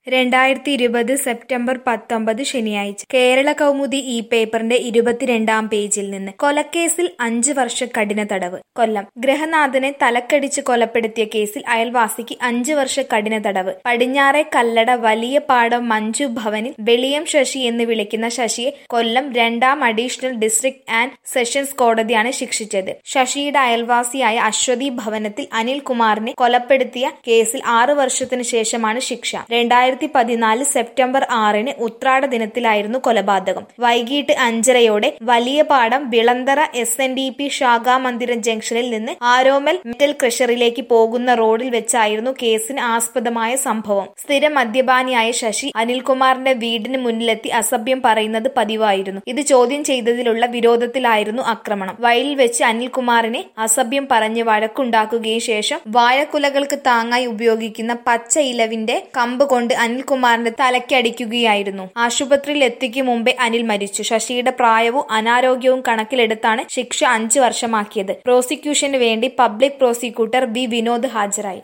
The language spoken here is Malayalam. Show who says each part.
Speaker 1: 2020 സെപ്റ്റംബർ 19 ശനിയാഴ്ച കേരള കൗമുദി ഈ പേപ്പറിന്റെ 22-ാം പേജിൽ നിന്ന് കൊലക്കേസിൽ 5 വർഷ കഠിന തടവ്. കൊല്ലം ഗൃഹനാഥനെ തലക്കടിച്ച് കൊലപ്പെടുത്തിയ കേസിൽ അയൽവാസിക്ക് 5 വർഷ കഠിന തടവ്. പടിഞ്ഞാറെ കല്ലട വലിയ പാടം മഞ്ജു ഭവനിൽ വെളിയം ശശി എന്ന് വിളിക്കുന്ന ശശിയെ കൊല്ലം 2ാം അഡീഷണൽ ഡിസ്ട്രിക്ട് ആൻഡ് സെഷൻസ് കോടതിയാണ് ശിക്ഷിച്ചത്. ശശിയുടെ അയൽവാസിയായ അശ്വതി ഭവനത്തിൽ അനിൽകുമാറിനെ കൊലപ്പെടുത്തിയ കേസിൽ 6 വർഷത്തിനു ശേഷമാണ് ശിക്ഷ. 2014 സെപ്റ്റംബർ 6-ന് ഉത്രാട ദിനത്തിലായിരുന്നു കൊലപാതകം. വൈകിട്ട് 5:30-യോടെ വലിയ പാടം വിളന്തറ SNDP ശാഖാമന്ദിരം ജംഗ്ഷനിൽ നിന്ന് ആരോമൽ മെറ്റൽ ക്രഷറിലേക്ക് പോകുന്ന റോഡിൽ വെച്ചായിരുന്നു കേസിന് ആസ്പദമായ സംഭവം. സ്ഥിരം മദ്യപാനിയായ ശശി അനിൽകുമാറിന്റെ വീടിന് മുന്നിലെത്തി അസഭ്യം പറയുന്നത് പതിവായിരുന്നു. ഇത് ചോദ്യം ചെയ്തതിലുള്ള വിരോധത്തിലായിരുന്നു ആക്രമണം. വയലിൽ വെച്ച് അനിൽകുമാറിനെ അസഭ്യം പറഞ്ഞ് വഴക്കുണ്ടാക്കുകയും ശേഷം വാഴക്കുലകൾക്ക് താങ്ങായി ഉപയോഗിക്കുന്ന പച്ച ഇലവിന്റെ കമ്പ് കൊണ്ട് അനിൽകുമാറിന്റെ തലയ്ക്കടിക്കുകയായിരുന്നു. ആശുപത്രിയിൽ എത്തിക്കും മുമ്പേ അനിൽ മരിച്ചു. ശശിയുടെ പ്രായവും അനാരോഗ്യവും കണക്കിലെടുത്താണ് ശിക്ഷ 5 വർഷമാക്കിയത്. പ്രോസിക്യൂഷന് വേണ്ടി പബ്ലിക് പ്രോസിക്യൂട്ടർ ബി വിനോദ് ഹാജരായി.